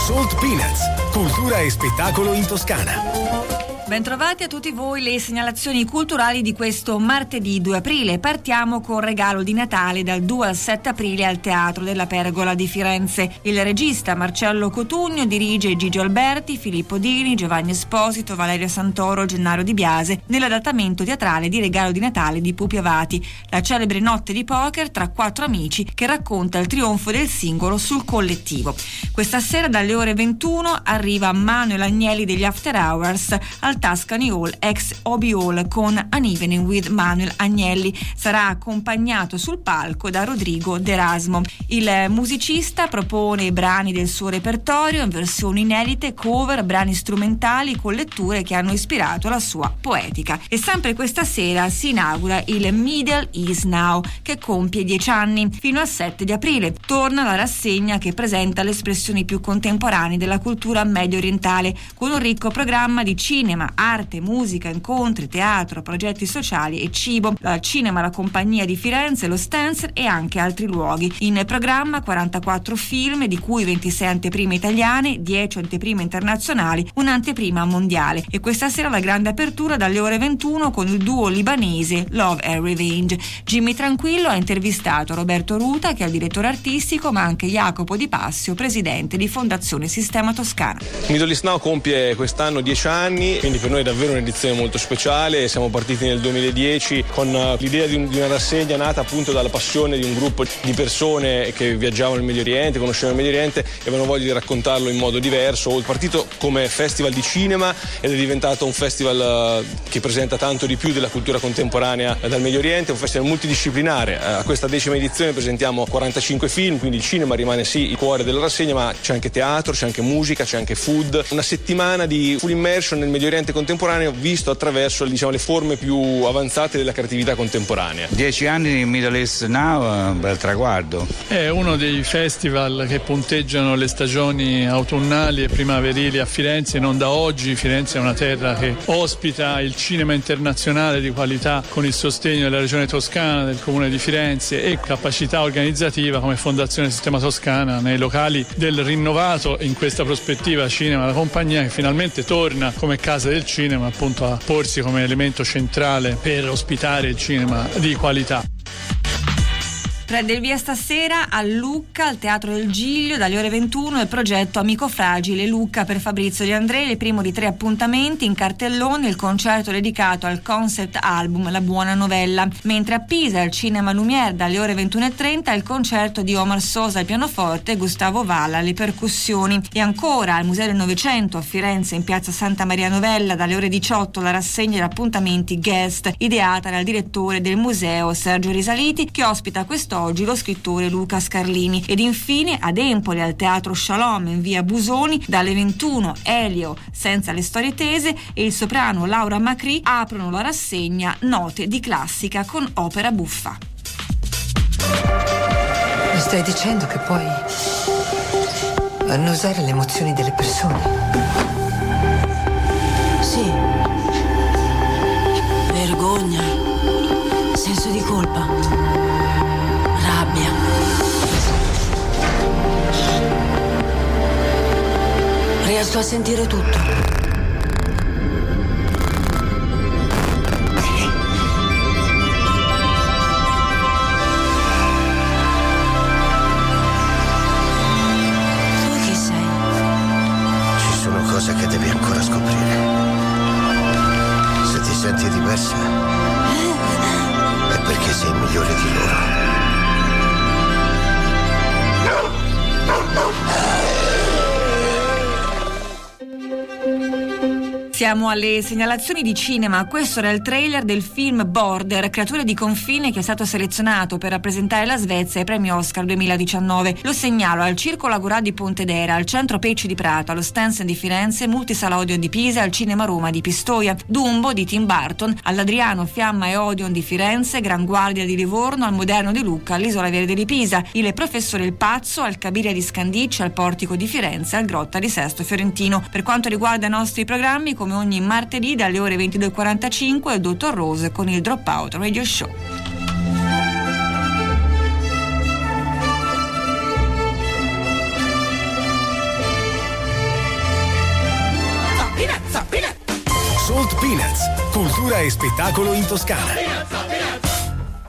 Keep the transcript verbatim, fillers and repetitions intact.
Salt Peanuts, cultura e spettacolo in Toscana. Bentrovati a tutti voi, le segnalazioni culturali di questo martedì due aprile. Partiamo con Regalo di Natale dal due al sette aprile al Teatro della Pergola di Firenze. Il regista Marcello Cotugno dirige Gigio Alberti, Filippo Dini, Giovanni Esposito, Valerio Santoro, Gennaro Di Biase nell'adattamento teatrale di Regalo di Natale di Pupi Avati, la celebre notte di poker tra quattro amici che racconta il trionfo del singolo sul collettivo. Questa sera dalle ore ventuno arriva Manuel Agnelli degli After Hours al Tuscany Hall ex Obi Hall con An Evening with Manuel Agnelli. Sarà accompagnato sul palco da Rodrigo D'Erasmo. Il musicista propone brani del suo repertorio in versioni inedite, cover, brani strumentali con letture che hanno ispirato la sua poetica. E sempre questa sera si inaugura il Middle Is Now, che compie dieci anni. Fino al sette di aprile torna la rassegna che presenta le espressioni più contemporanee della cultura medio orientale, con un ricco programma di cinema, arte, musica, incontri, teatro, progetti sociali e cibo. Al cinema la Compagnia di Firenze, lo Stenser e anche altri luoghi. In programma quarantaquattro film, di cui ventisei anteprime italiane, dieci anteprime internazionali, un'anteprima mondiale. E questa sera la grande apertura dalle ore ventuno con il duo libanese Love and Revenge. Jimmy Tranquillo ha intervistato Roberto Ruta, che è il direttore artistico, ma anche Jacopo Di Passio, presidente di Fondazione Sistema Toscana. Middle East Now compie quest'anno dieci anni, quindi per noi è davvero un'edizione molto speciale. Siamo partiti nel duemiladieci con l'idea di, un, di una rassegna nata appunto dalla passione di un gruppo di persone che viaggiavano nel Medio Oriente, conoscevano il Medio Oriente e avevano voglia di raccontarlo in modo diverso. È partito come festival di cinema ed è diventato un festival che presenta tanto di più della cultura contemporanea dal Medio Oriente, un festival multidisciplinare. A questa decima edizione presentiamo quarantacinque film, quindi il cinema rimane sì il cuore della rassegna, ma c'è anche teatro, c'è anche musica, c'è anche food. Una settimana di full immersion nel Medio Oriente contemporaneo visto attraverso, diciamo, le forme più avanzate della creatività contemporanea. Dieci anni di Middle East Now è un bel traguardo. È uno dei festival che punteggiano le stagioni autunnali e primaverili a Firenze. Non da oggi Firenze è una terra che ospita il cinema internazionale di qualità, con il sostegno della regione toscana, del comune di Firenze e capacità organizzativa come Fondazione Sistema Toscana nei locali del rinnovato, in questa prospettiva, Cinema La Compagnia, che finalmente torna come casa del cinema, appunto a porsi come elemento centrale per ospitare il cinema di qualità. Prende il via stasera a Lucca, al Teatro del Giglio, dalle ore ventuno, il progetto Amico Fragile Lucca per Fabrizio De André, il primo di tre appuntamenti in cartellone, il concerto dedicato al concept album La Buona Novella. Mentre a Pisa, al Cinema Lumière, dalle ore ventuno e trenta, il concerto di Omar Sosa al pianoforte e Gustavo Valla alle percussioni. E ancora al Museo del Novecento a Firenze, in piazza Santa Maria Novella, dalle ore diciotto, la rassegna di appuntamenti Guest, ideata dal direttore del museo Sergio Risaliti, che ospita quest'oggi oggi lo scrittore Luca Scarlini. Ed infine ad Empoli, al Teatro Shalom in via Busoni, dalle ventuno Elio senza le storie tese e il soprano Laura Macri aprono la rassegna Note di classica con opera buffa. Mi stai dicendo che puoi annusare le emozioni delle persone? Sì. Vergogna, senso di colpa, rabbia. Riesco a sentire tutto. Cose che devi ancora scoprire. Se ti senti diversa è perché sei migliore di loro. Siamo alle segnalazioni di cinema. Questo era il trailer del film Border, creatura di confine, che è stato selezionato per rappresentare la Svezia ai premi Oscar duemiladiciannove. Lo segnalo al Circo Lagurà di Pontedera, al Centro Pecci di Prato, allo Stensen di Firenze, Multisala Odeon di Pisa, al Cinema Roma di Pistoia, Dumbo di Tim Burton, all'Adriano Fiamma e Odeon di Firenze, Gran Guardia di Livorno, al Moderno di Lucca, all'Isola Verde di Pisa, il Professore il Pazzo, al Cabiria di Scandicci, al Portico di Firenze, al Grotta di Sesto Fiorentino. Per quanto riguarda i nostri programmi, come ogni martedì dalle ore ventidue e quarantacinque, il Dottor Rose con il Dropout Radio Show. Salt Peanuts, cultura e spettacolo in Toscana.